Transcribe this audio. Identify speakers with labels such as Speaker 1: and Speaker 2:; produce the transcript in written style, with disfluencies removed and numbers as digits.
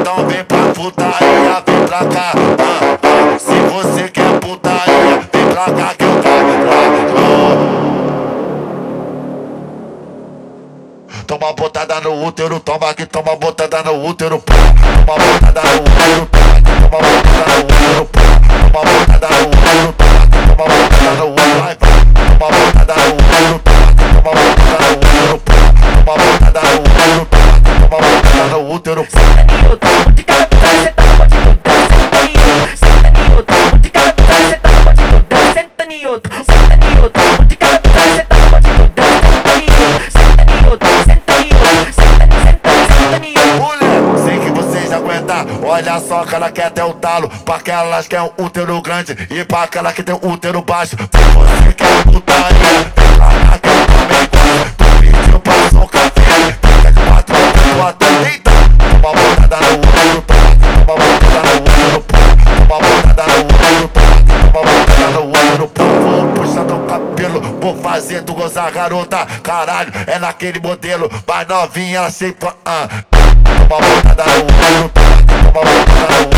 Speaker 1: então vem pra putaria, vem pra cá. Se você quer putaria, vem pra cá que eu trago. Toma botada no útero, toma que toma botada no útero. Toma botada no útero, toma que toma botada no útero. Toma botada no útero, toma que toma botada no útero. Vai, vai. Toma botada no útero, toma que toma botada no útero. Toma botada no útero, toma que toma botada no útero.
Speaker 2: Senta em outra, de cara pra trás, senta no pode mudar. Senta em outra, de cara pra trás, senta no pode mudar. Senta em outra, de cara pra trás, senta no pode mudar. Senta em outra, senta em outra, senta em outra.
Speaker 1: Mulher, sei que vocês aguentam. Olha só que ela quer ter o talo. Pra aquelas que é um útero grande e pra aquela que tem um útero baixo. Se você quer putaria, vem lá que eu também gosto. Tu pediu pra socar filho, tu quer de quatro, tu até deita. Toma botada no útero, toma botada no útero. Toma botada no útero, toma botada no útero. Vou puxar teu cabelo, vou fazer tu gozar, garota. Caralho, é naquele modelo, mais novinha, ela sempre. Toma botada no útero, toma botada no útero.